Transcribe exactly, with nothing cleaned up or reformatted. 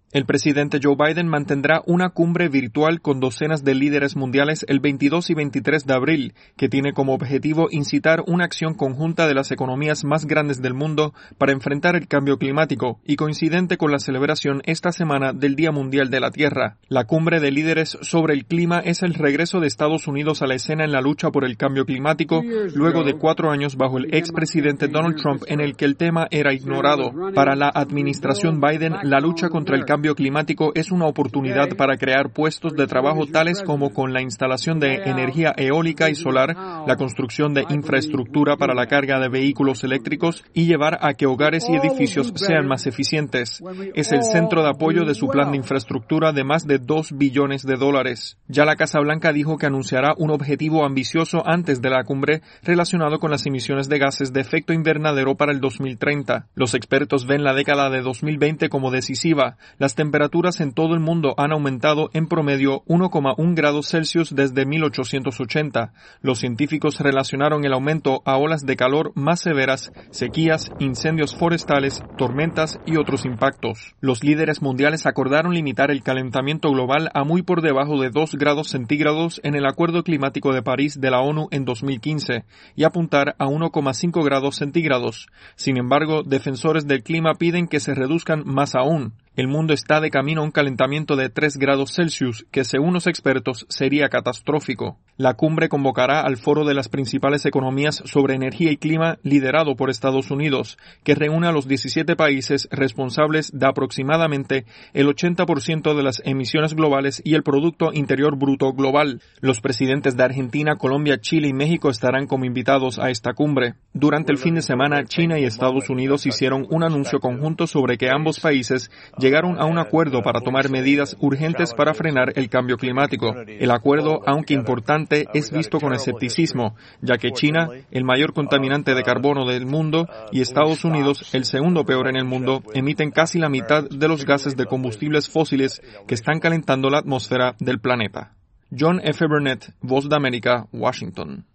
El presidente Joe Biden mantendrá una cumbre virtual con docenas de líderes mundiales el veintidós y veintitrés de abril, que tiene como objetivo incitar una acción conjunta de las economías más grandes del mundo para enfrentar el cambio climático y coincidente con la celebración esta semana del Día Mundial de la Tierra. La cumbre de líderes sobre el clima es el regreso de Estados Unidos a la escena en la lucha por el cambio climático, luego de cuatro años bajo el expresidente Donald Trump en el que el tema era ignorado. Para la administración Biden, la lucha contra el cambio climático es una oportunidad para crear puestos de trabajo tales como con la instalación de energía eólica y solar, la construcción de infraestructura para la carga de vehículos eléctricos y llevar a que hogares y edificios sean más eficientes. Es el centro de apoyo de su plan de infraestructura de más de dos billones de dólares. Ya la Casa Blanca dijo que anunciará un objetivo ambicioso antes de la cumbre relacionado con las emisiones de gases de efecto invernadero para el dos mil treinta. Los expertos ven la década de dos mil veinte como decisiva. Las temperaturas en todo el mundo han aumentado en promedio uno coma uno grados Celsius desde mil ochocientos ochenta. Los científicos relacionaron el aumento a olas de calor más severas, sequías, incendios forestales, tormentas y otros impactos. Los líderes mundiales acordaron limitar el calentamiento global a muy por debajo de dos grados centígrados en el Acuerdo Climático de París de la ONU en dos mil quince y apuntar a uno coma cinco grados centígrados. Sin embargo, defensores del clima piden que se reduzcan más aún. El mundo está de camino a un calentamiento de tres grados Celsius, que según los expertos sería catastrófico. La cumbre convocará al Foro de las principales economías sobre energía y clima liderado por Estados Unidos, que reúne a los diecisiete países responsables de aproximadamente el ochenta por ciento de las emisiones globales y el Producto Interior Bruto global. Los presidentes de Argentina, Colombia, Chile y México estarán como invitados a esta cumbre. Durante el fin de semana, China y Estados Unidos hicieron un anuncio conjunto sobre que ambos países llegaron a un acuerdo para tomar medidas urgentes para frenar el cambio climático. El acuerdo, aunque importante, es visto con escepticismo, ya que China, el mayor contaminante de carbono del mundo, y Estados Unidos, el segundo peor en el mundo, emiten casi la mitad de los gases de combustibles fósiles que están calentando la atmósfera del planeta. John F. Burnett, Voz de América, Washington.